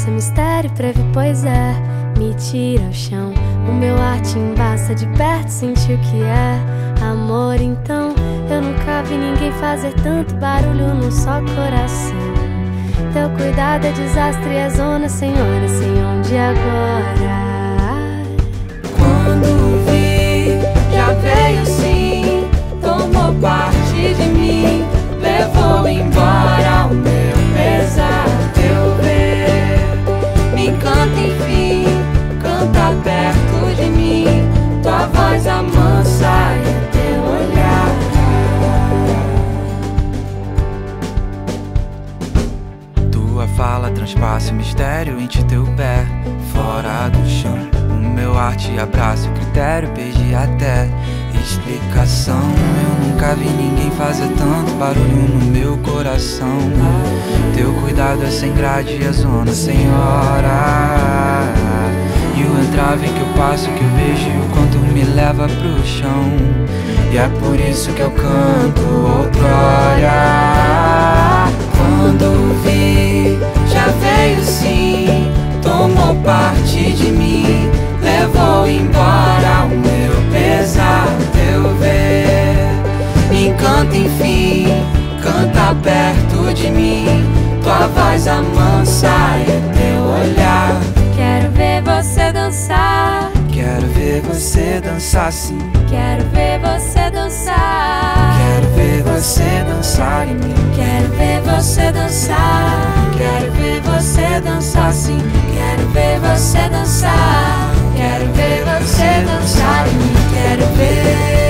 transpasse, é mistério, preve, pois é. Me tira ao chão, o meu ar te embaça. De perto senti o que é amor, então eu nunca vi ninguém fazer tanto barulho num só coração. Teu cuidado é desastre e é zona, senhora, sem onde agora. Quando vi, já veio sim, tomou parte de mim, levou embora o meu pesar. Teu ver me encanta, enfim, canta perto de mim, tua voz amansa e teu olhar. Tua fala transpassa o mistério, ente teu pé fora do chão. O meu ar te abraça, o critério perdi até explicação. Eu nunca vi ninguém fazer tanto barulho no meu coração. Teu cuidado é sem grade e a zona sem hora. E o entrave que eu passo, que eu vejo e o quanto me leva pro chão. E é por isso que eu canto outrora. Quando vi, já veio sim, tomou parte de mim, levou embora o meu pesar. Teu ver me encanta, enfim, canta perto de mim, tua voz amansa e teu olhar. Quero ver você dançar, Quero ver você dançar sim. quero ver você dançar. Quero ver você dançar em mim. Quero ver você dançar, Quero ver você dançar sim, quero ver você dançar. quero ver você dançar em mim, quero ver.